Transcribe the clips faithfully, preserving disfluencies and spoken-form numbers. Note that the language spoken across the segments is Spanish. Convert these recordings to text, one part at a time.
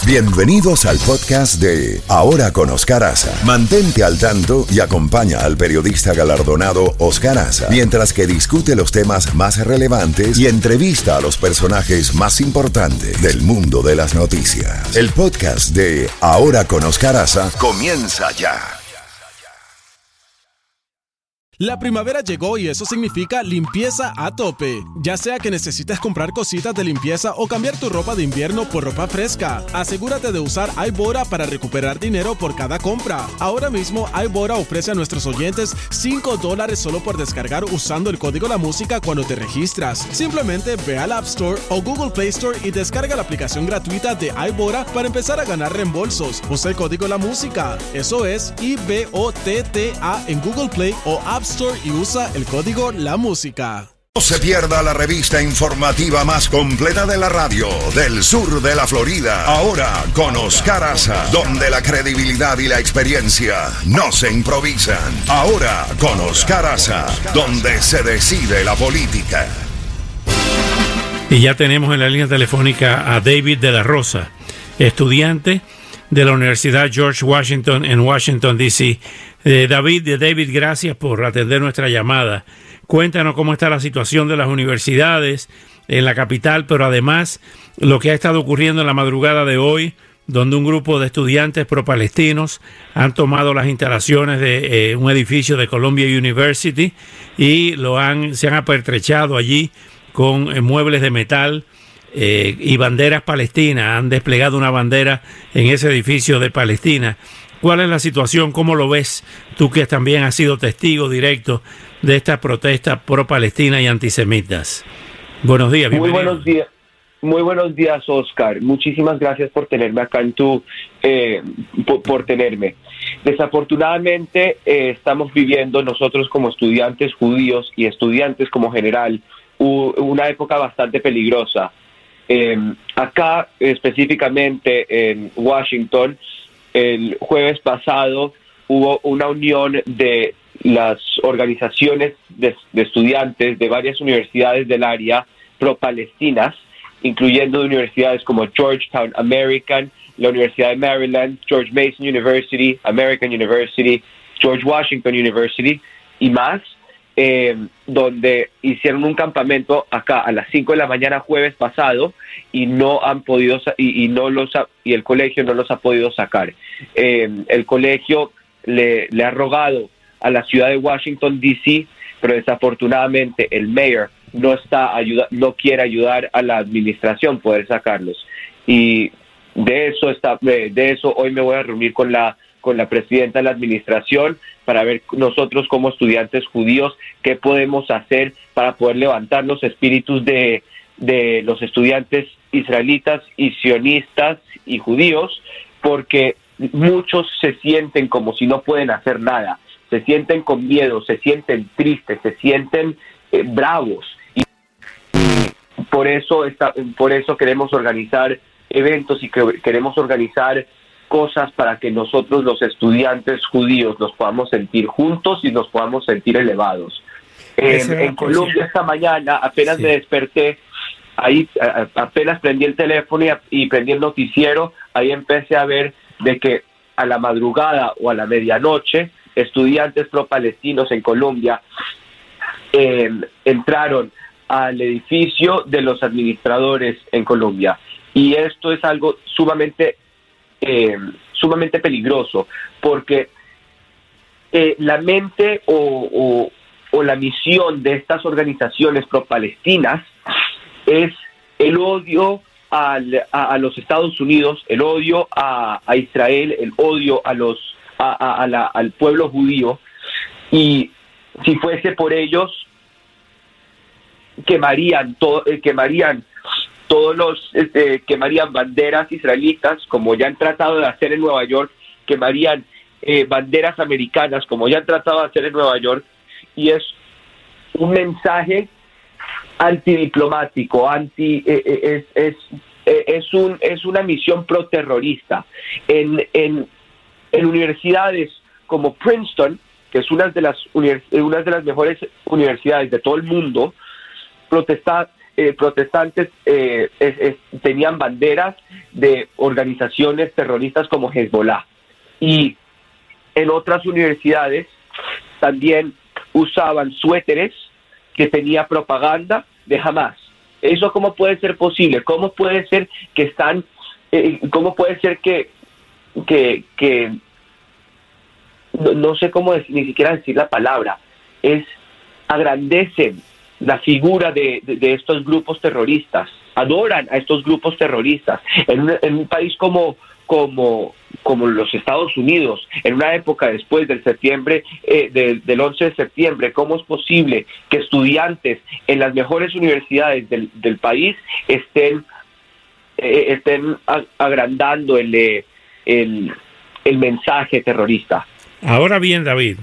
Bienvenidos al podcast de Ahora con Oscar Aza. Mantente al tanto y acompaña al periodista galardonado Oscar Aza mientras que discute los temas más relevantes y entrevista a los personajes más importantes del mundo de las noticias. El podcast de Ahora con Oscar Aza comienza ya. La primavera llegó y eso significa limpieza a tope. Ya sea que necesites comprar cositas de limpieza o cambiar tu ropa de invierno por ropa fresca, asegúrate de usar iBora para recuperar dinero por cada compra. Ahora mismo iBora ofrece a nuestros oyentes cinco dólares solo por descargar usando el código La Música cuando te registras. Simplemente ve al App Store o Google Play Store y descarga la aplicación gratuita de iBora para empezar a ganar reembolsos. Usa el código La Música. Eso es I B O T T A en Google Play o App Store y usa el código La Música. No se pierda la revista informativa más completa de la radio del sur de la Florida. Ahora con Oscar Aza, donde la credibilidad y la experiencia no se improvisan. Ahora con Oscar Aza, donde se decide la política. Y ya tenemos en la línea telefónica a David de la Rosa, estudiante de la Universidad George Washington en Washington, D C Eh, David, David, gracias por atender nuestra llamada. Cuéntanos cómo está la situación de las universidades en la capital, pero además lo que ha estado ocurriendo en la madrugada de hoy, donde un grupo de estudiantes pro-palestinos han tomado las instalaciones de eh, un edificio de Columbia University y lo han se han apertrechado allí con eh, muebles de metal eh, y banderas palestinas. Han desplegado una bandera en ese edificio de Palestina. ¿Cuál es la situación? ¿Cómo lo ves? Tú que también has sido testigo directo de esta protesta pro-palestina y antisemitas. Buenos días, bienvenido. Muy buenos días, muy buenos días, Oscar. Muchísimas gracias por tenerme acá en tu, eh, por, por tenerme. Desafortunadamente eh, estamos viviendo nosotros como estudiantes judíos y estudiantes como general u, una época bastante peligrosa. Eh, acá específicamente en Washington, el jueves pasado hubo una unión de las organizaciones de, de estudiantes de varias universidades del área pro-palestinas, incluyendo universidades como Georgetown American, la Universidad de Maryland, George Mason University, American University, George Washington University y más, eh, donde hicieron un campamento acá a las cinco de la mañana jueves pasado y no han podido y, y no los ha, y el colegio no los ha podido sacar. Eh, el colegio le, le ha rogado a la ciudad de Washington D C, pero desafortunadamente el mayor no está ayuda, no quiere ayudar a la administración poder sacarlos. Y de eso está, de, de eso hoy me voy a reunir con la con la presidenta de la administración para ver nosotros como estudiantes judíos qué podemos hacer para poder levantar los espíritus de, de los estudiantes israelitas y sionistas y judíos, porque muchos se sienten como si no pueden hacer nada, se sienten con miedo, se sienten tristes, se sienten eh, bravos y, y por eso está, por eso queremos organizar eventos y que, queremos organizar cosas para que nosotros los estudiantes judíos nos podamos sentir juntos y nos podamos sentir elevados. En, en Colombia esta mañana apenas sí. me desperté, ahí a, apenas prendí el teléfono y, y prendí el noticiero, ahí empecé a ver de que a la madrugada o a la medianoche estudiantes pro-palestinos en Colombia eh, entraron al edificio de los administradores en Colombia, y esto es algo sumamente Eh, sumamente peligroso, porque eh, la mente o, o, o la misión de estas organizaciones pro-palestinas es el odio al, a, a los Estados Unidos, el odio a, a Israel, el odio a los a, a, a la, al pueblo judío, y si fuese por ellos quemarían todo, eh, quemarían todos los eh, quemarían banderas israelitas, como ya han tratado de hacer en Nueva York, quemarían eh, banderas americanas, como ya han tratado de hacer en Nueva York, y es un mensaje antidiplomático, anti, eh, eh, es, es, eh, es, un, es una misión proterrorista. En, en, en universidades como Princeton, que es una de las, univers- una de las mejores universidades de todo el mundo, protesta, eh, protestantes eh, es, es, tenían banderas de organizaciones terroristas como Hezbollah. Y en otras universidades también usaban suéteres que tenía propaganda de Hamas. ¿Eso cómo puede ser posible? ¿Cómo puede ser que están, eh, cómo puede ser que, que, que no, no sé cómo decir, ni siquiera decir la palabra, es agrandecen la figura de, de, de estos grupos terroristas, adoran a estos grupos terroristas en un, en un país como como como los Estados Unidos, en una época después del septiembre eh, de, del once de septiembre? ¿Cómo es posible que estudiantes en las mejores universidades del, del país estén eh, estén agrandando el, el el mensaje terrorista? Ahora bien, David,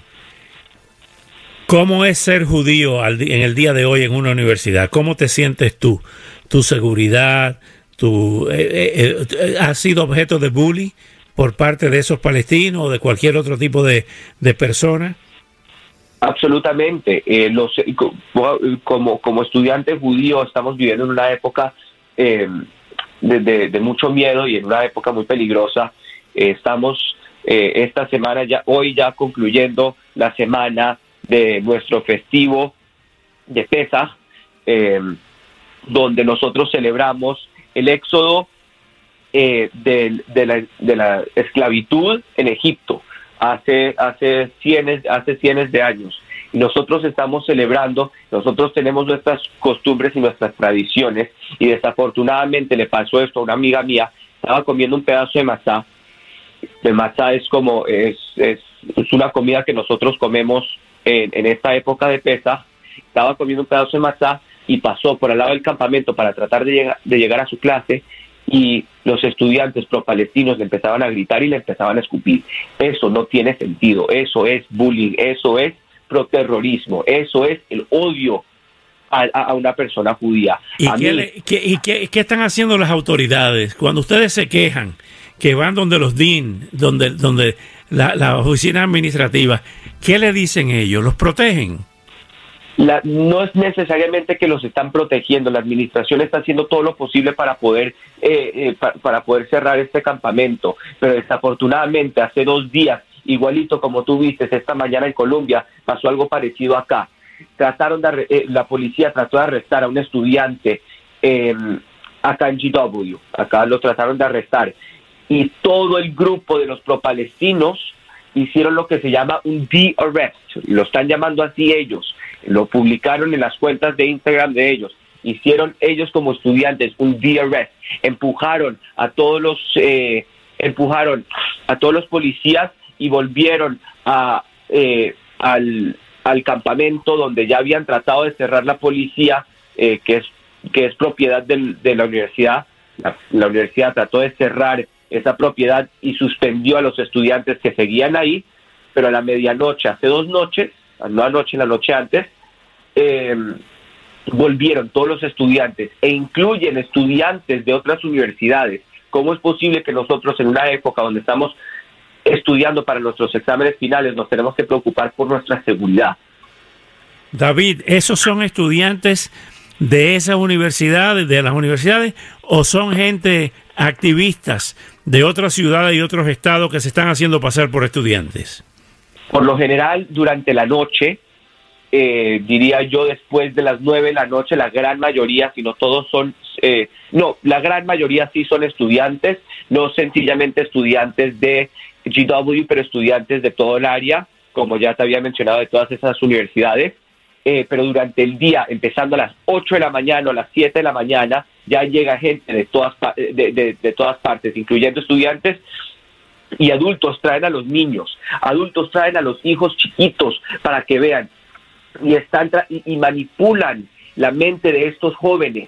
¿cómo es ser judío al, en el día de hoy en una universidad? ¿Cómo te sientes tú? ¿Tu seguridad? ¿Tu, eh, eh, eh, ¿Has sido objeto de bullying por parte de esos palestinos o de cualquier otro tipo de, de persona? Absolutamente. Eh, los, como, como estudiante judío estamos viviendo en una época eh, de, de, de mucho miedo y en una época muy peligrosa. Eh, estamos eh, esta semana, ya hoy ya concluyendo la semana de nuestro festivo de Pesaj, eh, donde nosotros celebramos el éxodo eh, de, de, la, de la esclavitud en Egipto hace hace cienes hace cienes de años, y nosotros estamos celebrando. Nosotros tenemos nuestras costumbres y nuestras tradiciones, y desafortunadamente le pasó esto a una amiga mía. Estaba comiendo un pedazo de matzá. El matzá es como es, es, es una comida que nosotros comemos en, en esta época de Pesaj. Estaba comiendo un pedazo de matzá y pasó por al lado del campamento para tratar de llegar, de llegar a su clase, y los estudiantes pro-palestinos le empezaban a gritar y le empezaban a escupir. Eso no tiene sentido, eso es bullying, eso es pro-terrorismo, eso es el odio a, a una persona judía. ¿Y, a qué, mí, le, qué, y qué, qué están haciendo las autoridades cuando ustedes se quejan, que van donde los D I N, donde, donde la, la oficina administrativa? ¿Qué le dicen ellos? ¿Los protegen? La, no es necesariamente que los están protegiendo. La administración está haciendo todo lo posible para poder eh, eh, pa, para poder cerrar este campamento, pero desafortunadamente hace dos días, igualito como tú viste esta mañana en Colombia, pasó algo parecido acá. Trataron de eh, la policía trató de arrestar a un estudiante eh, acá en G W, acá lo trataron de arrestar, y todo el grupo de los pro-palestinos hicieron lo que se llama un de-arrest, lo están llamando así ellos. Lo publicaron en las cuentas de Instagram de ellos. Hicieron ellos como estudiantes un de-arrest. Empujaron a todos los eh, empujaron a todos los policías y volvieron a eh, al, al campamento donde ya habían tratado de cerrar la policía, eh, que es que es propiedad del, de la universidad. La, la universidad trató de cerrar esa propiedad y suspendió a los estudiantes que seguían ahí, pero a la medianoche, hace dos noches, no anoche, la noche antes, eh, volvieron todos los estudiantes, e incluyen estudiantes de otras universidades. ¿Cómo es posible que nosotros, en una época donde estamos estudiando para nuestros exámenes finales, nos tenemos que preocupar por nuestra seguridad? David, ¿esos son estudiantes de esas universidades, de las universidades, o son gente activistas de otras ciudades y otros estados que se están haciendo pasar por estudiantes? Por lo general, durante la noche, eh, diría yo, después de las nueve de la noche, la gran mayoría, si no todos son, eh, no, la gran mayoría sí son estudiantes, no sencillamente estudiantes de G W, pero estudiantes de todo el área, como ya te había mencionado, de todas esas universidades. Eh, pero durante el día, empezando a las ocho de la mañana o a las siete de la mañana, ya llega gente de todas, de, de, de todas partes, incluyendo estudiantes y adultos. Traen a los niños, adultos traen a los hijos chiquitos para que vean, y están tra- y, y manipulan la mente de estos jóvenes,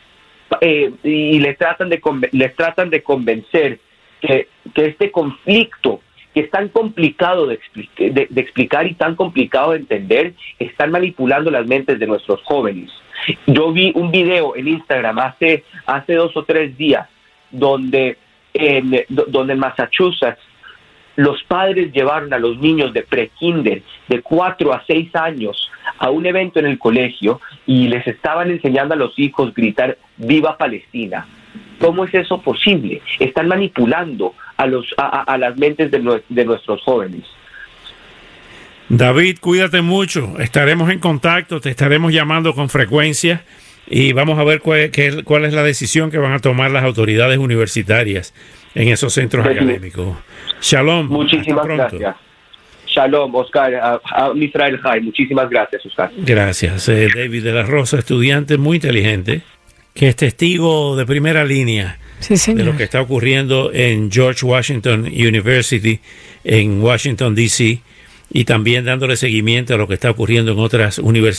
eh, y les tratan de conven- les tratan de convencer que, que este conflicto, que es tan complicado de, expli- de, de explicar y tan complicado de entender, están manipulando las mentes de nuestros jóvenes. Yo vi un video en Instagram hace hace dos o tres días donde en donde en Massachusetts los padres llevaron a los niños de pre-kinder de cuatro a seis años a un evento en el colegio y les estaban enseñando a los hijos gritar ¡Viva Palestina! ¿Cómo es eso posible? Están manipulando a, los, a, a las mentes de, nue- de nuestros jóvenes. David, cuídate mucho. Estaremos en contacto, te estaremos llamando con frecuencia y vamos a ver cuál, qué, cuál es la decisión que van a tomar las autoridades universitarias en esos centros Sí. académicos. Shalom. Muchísimas gracias. Shalom, Oscar, a, a Israel Jai. Muchísimas gracias, Oscar. Gracias. Eh, David de la Rosa, estudiante muy inteligente, que es testigo de primera línea Sí, de señor. lo que está ocurriendo en George Washington University en Washington, D C, y también dándole seguimiento a lo que está ocurriendo en otras universidades.